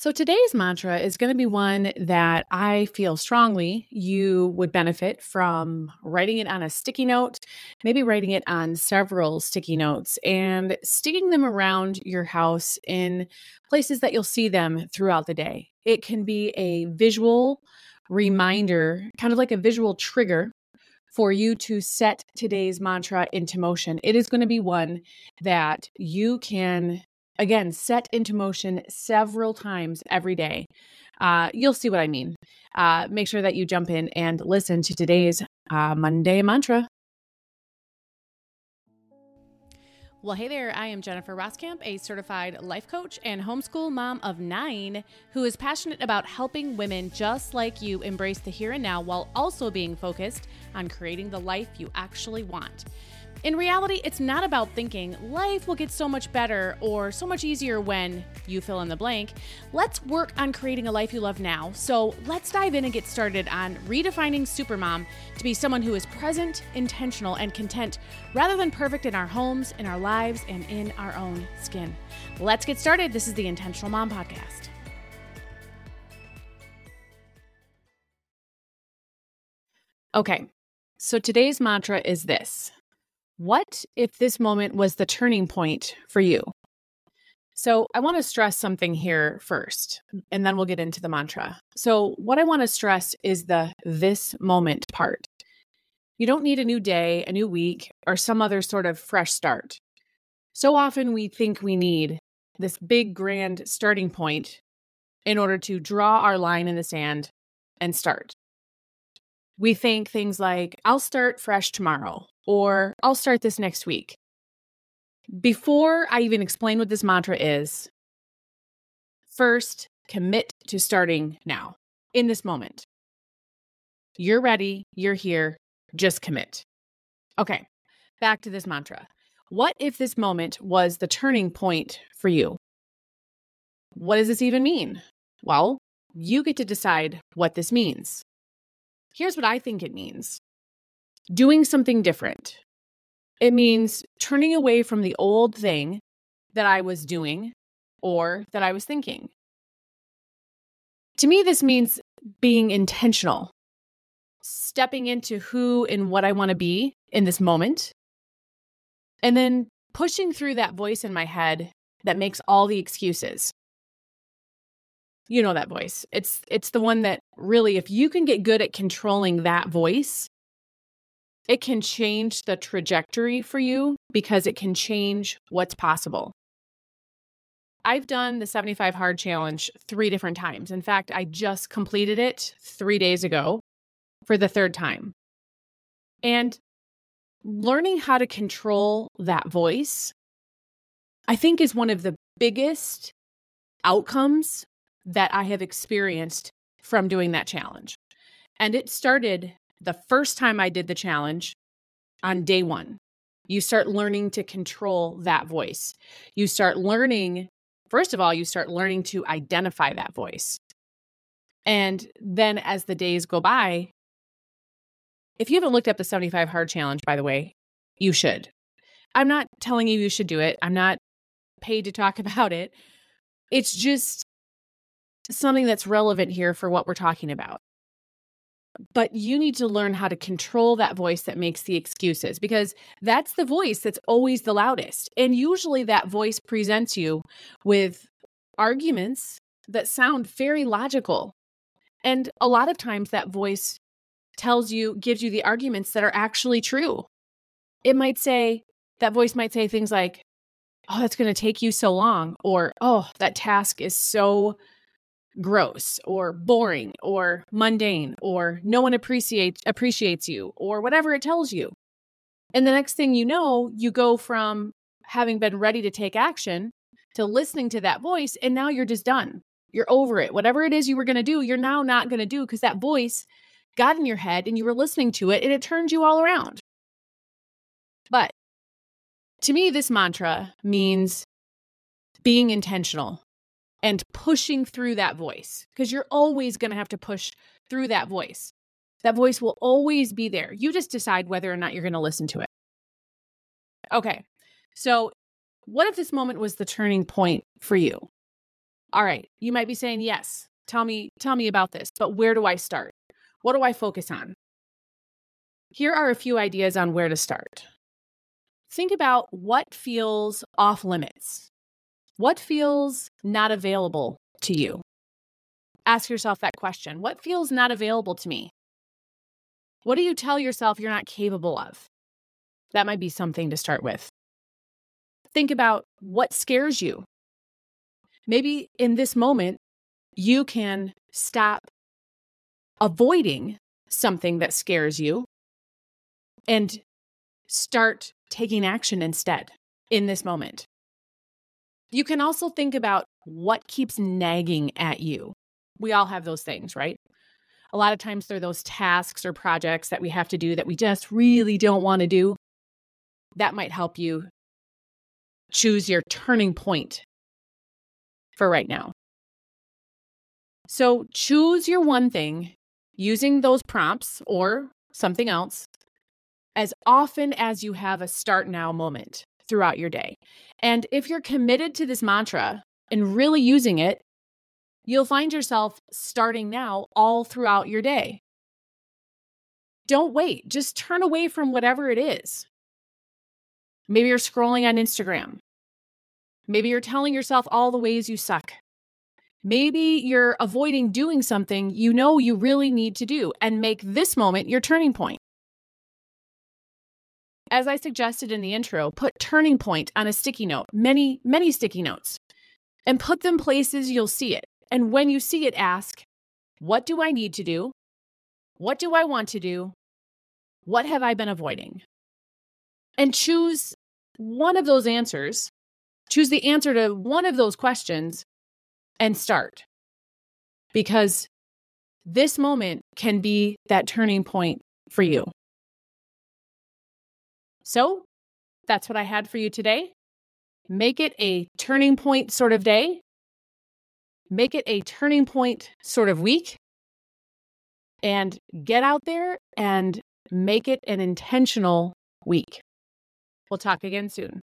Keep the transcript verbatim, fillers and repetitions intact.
So today's mantra is going to be one that I feel strongly you would benefit from writing it on a sticky note, maybe writing it on several sticky notes and sticking them around your house in places that you'll see them throughout the day. It can be a visual reminder, kind of like a visual trigger for you to set today's mantra into motion. It is going to be one that you can, again, set into motion several times every day. Uh, you'll see what I mean. Uh, make sure that you jump in and listen to today's uh, Monday mantra. Well, hey there, I am Jennifer Roskamp, a certified life coach and homeschool mom of nine who is passionate about helping women just like you embrace the here and now while also being focused on creating the life you actually want. In reality, it's not about thinking life will get so much better or so much easier when you fill in the blank. Let's work on creating a life you love now. So let's dive in and get started on redefining Supermom to be someone who is present, intentional, and content rather than perfect in our homes, in our lives, and in our own skin. Let's get started. This is the Intentional Mom Podcast. Okay, so today's mantra is this. What if this moment was the turning point for you? So I want to stress something here first, and then we'll get into the mantra. So what I want to stress is the this moment part. You don't need a new day, a new week, or some other sort of fresh start. So often we think we need this big, grand starting point in order to draw our line in the sand and start. We think things like, I'll start fresh tomorrow, or I'll start this next week. Before I even explain what this mantra is, first, commit to starting now, in this moment. You're ready, you're here, just commit. Okay, back to this mantra. What if this moment was the turning point for you? What does this even mean? Well, you get to decide what this means. Here's what I think it means. Doing something different. It means turning away from the old thing that I was doing or that I was thinking. To me, this means being intentional, stepping into who and what I want to be in this moment, and then pushing through that voice in my head that makes all the excuses. You know that voice. It's it's the one that really, if you can get good at controlling that voice, it can change the trajectory for you because it can change what's possible. I've done the seventy-five Hard Challenge three different times. In fact, I just completed it three days ago for the third time. And learning how to control that voice, I think, is one of the biggest outcomes that I have experienced from doing that challenge. And it started the first time I did the challenge on day one. You start learning to control that voice. You start learning, first of all, you start learning to identify that voice. And then as the days go by, if you haven't looked up the seventy-five Hard Challenge, by the way, you should. I'm not telling you you should do it. I'm not paid to talk about it. It's just something that's relevant here for what we're talking about. But you need to learn how to control that voice that makes the excuses, because that's the voice that's always the loudest. And usually that voice presents you with arguments that sound very logical. And a lot of times that voice tells you, gives you the arguments that are actually true. It might say, that voice might say things like, oh, that's going to take you so long, or, oh, that task is so gross or boring or mundane, or no one appreciates appreciates you, or whatever it tells you. And the next thing you know, you go from having been ready to take action to listening to that voice, and now you're just done. You're over it. Whatever it is you were going to do, you're now not going to do because that voice got in your head and you were listening to it and it turned you all around. But to me, this mantra means being intentional and pushing through that voice, because you're always going to have to push through that voice. That voice will always be there. You just decide whether or not you're going to listen to it. Okay, so what if this moment was the turning point for you? All right, you might be saying, yes, tell me, tell me about this, but where do I start? What do I focus on? Here are a few ideas on where to start. Think about what feels off limits. What feels not available to you? Ask yourself that question. What feels not available to me? What do you tell yourself you're not capable of? That might be something to start with. Think about what scares you. Maybe in this moment, you can stop avoiding something that scares you and start taking action instead in this moment. You can also think about what keeps nagging at you. We all have those things, right? A lot of times they're those tasks or projects that we have to do that we just really don't want to do. That might help you choose your turning point for right now. So choose your one thing using those prompts or something else as often as you have a start now moment throughout your day. And if you're committed to this mantra and really using it, you'll find yourself starting now all throughout your day. Don't wait. Just turn away from whatever it is. Maybe you're scrolling on Instagram. Maybe you're telling yourself all the ways you suck. Maybe you're avoiding doing something you know you really need to do and make this moment your turning point. As I suggested in the intro, put turning point on a sticky note, many, many sticky notes, and put them places you'll see it. And when you see it, ask, what do I need to do? What do I want to do? What have I been avoiding? And choose one of those answers. Choose the answer to one of those questions and start. Because this moment can be that turning point for you. So that's what I had for you today. Make it a turning point sort of day. Make it a turning point sort of week. And get out there and make it an intentional week. We'll talk again soon.